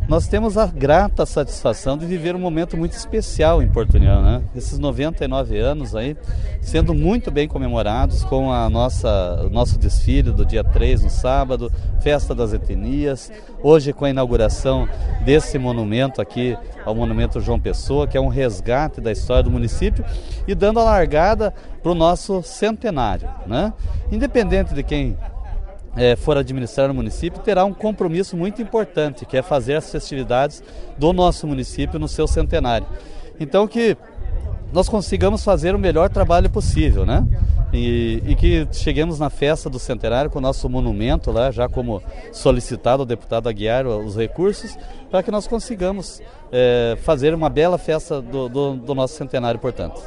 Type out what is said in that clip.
Nós temos a grata satisfação de viver um momento muito especial em Porto União, né? Esses 99 anos aí, sendo muito bem comemorados com o nosso desfile do dia 3, no sábado, Festa das Etnias, hoje com a inauguração desse monumento aqui, ao Monumento João Pessoa, que é um resgate da história do município, e dando a largada para o nosso centenário, né? Independente de quem for administrar o município, terá um compromisso muito importante, que é fazer as festividades do nosso município no seu centenário. Então que nós consigamos fazer o melhor trabalho possível, né? E que cheguemos na festa do centenário com o nosso monumento lá, já como solicitado ao deputado Aguiar os recursos, para que nós consigamos fazer uma bela festa do nosso centenário, portanto.